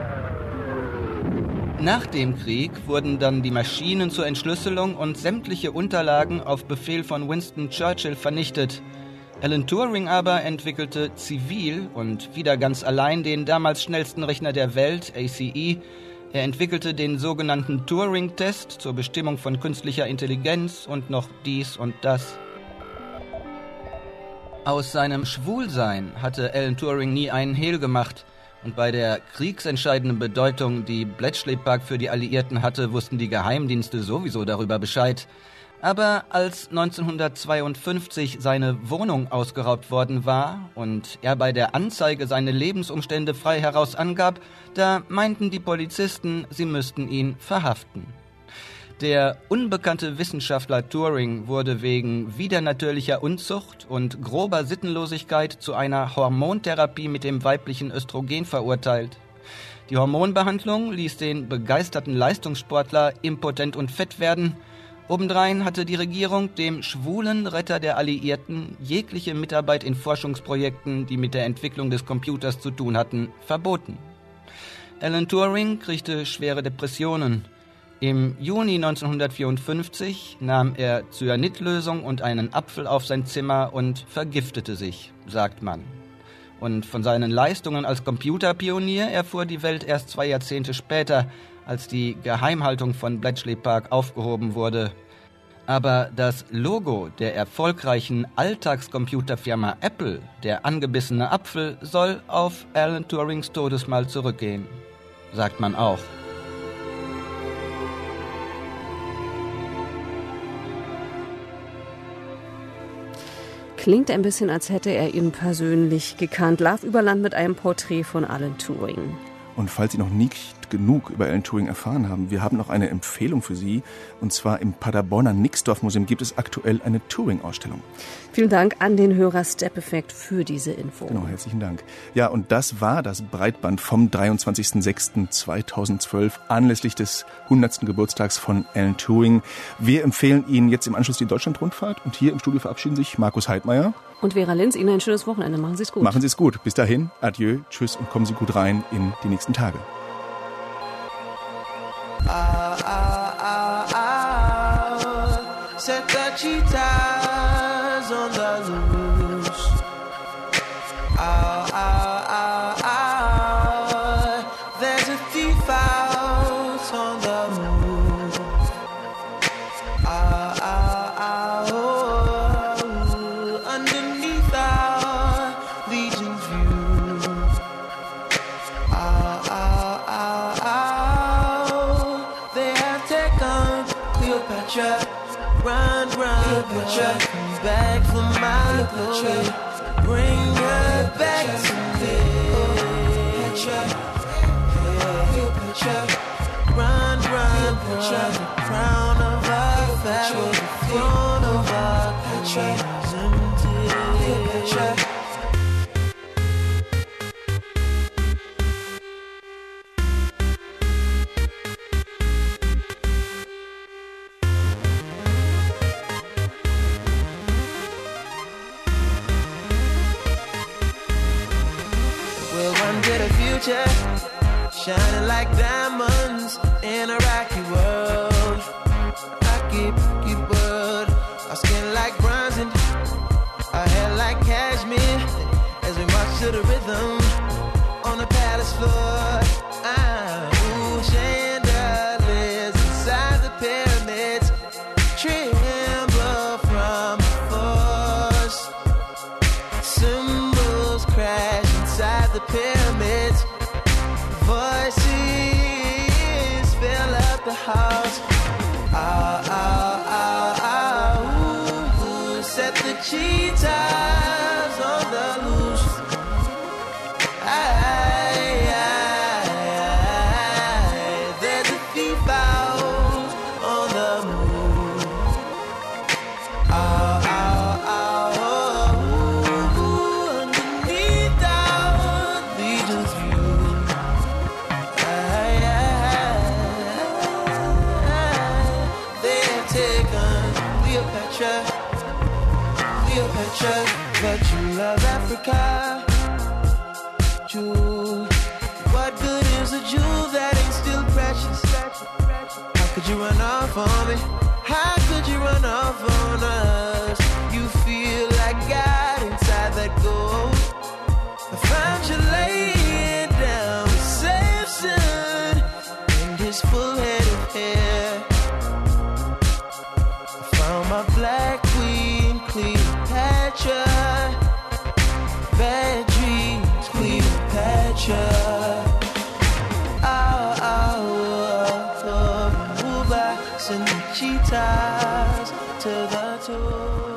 Nach dem Krieg wurden dann die Maschinen zur Entschlüsselung und sämtliche Unterlagen auf Befehl von Winston Churchill vernichtet. Alan Turing aber entwickelte zivil und wieder ganz allein den damals schnellsten Rechner der Welt, ACE. Er entwickelte den sogenannten Turing-Test zur Bestimmung von künstlicher Intelligenz und noch dies und das. Aus seinem Schwulsein hatte Alan Turing nie einen Hehl gemacht. Und bei der kriegsentscheidenden Bedeutung, die Bletchley Park für die Alliierten hatte, wussten die Geheimdienste sowieso darüber Bescheid. Aber als 1952 seine Wohnung ausgeraubt worden war und er bei der Anzeige seine Lebensumstände frei heraus angab, da meinten die Polizisten, sie müssten ihn verhaften. Der unbekannte Wissenschaftler Turing wurde wegen widernatürlicher Unzucht und grober Sittenlosigkeit zu einer Hormontherapie mit dem weiblichen Östrogen verurteilt. Die Hormonbehandlung ließ den begeisterten Leistungssportler impotent und fett werden. Obendrein hatte die Regierung dem schwulen Retter der Alliierten jegliche Mitarbeit in Forschungsprojekten, die mit der Entwicklung des Computers zu tun hatten, verboten. Alan Turing kriegte schwere Depressionen. Im Juni 1954 nahm er Cyanidlösung und einen Apfel auf sein Zimmer und vergiftete sich, sagt man. Und von seinen Leistungen als Computerpionier erfuhr die Welt erst 2 Jahrzehnte später, als die Geheimhaltung von Bletchley Park aufgehoben wurde. Aber das Logo der erfolgreichen Alltagscomputerfirma Apple, der angebissene Apfel, soll auf Alan Turings Todesmal zurückgehen, sagt man auch. Klingt ein bisschen, als hätte er ihn persönlich gekannt. Love Überland mit einem Porträt von Alan Turing. Und falls Sie noch nicht genug über Alan Turing erfahren haben, wir haben noch eine Empfehlung für Sie. Und zwar im Paderborner Nixdorf-Museum gibt es aktuell eine Turing-Ausstellung. Vielen Dank an den Hörer Step Effect für diese Info. Genau, herzlichen Dank. Ja, und das war das Breitband vom 23.06.2012 anlässlich des 100. Geburtstags von Alan Turing. Wir empfehlen Ihnen jetzt im Anschluss die Deutschlandrundfahrt. Und hier im Studio verabschieden sich Markus Heidmeier und Vera Linz. Ihnen ein schönes Wochenende. Machen Sie es gut. Machen Sie es gut. Bis dahin, adieu, tschüss und kommen Sie gut rein in die nächsten Tage. Set the cheetahs on the loose. There's a thief out on the move. Underneath our legion's view. They have taken Cleopatra. Run, Cleopatra, come back for my glory. Bring her back to me. Cleopatra, run, Cleopatra, the crown of our pharaoh, the throne of our country is empty. Cleopatra. Shining like diamonds in a rocky world. Rocky world. Our skin like bronze and our hair like cat. at the house. Ooh, set the cheetahs on the loose. There's a thief out on the move. Underneath our Legion's view. They have taken Cleopatra, but you love Africa. Jewel, what good is a jewel that ain't still precious? How could you run off on me? How could you run off on us? You feel like God inside that gold. I found you laying down with Samson and his full head of hair. I found my black queen, Cleopatra. Bad dreams, Cleopatra. Move back, send the cheetahs to the tour.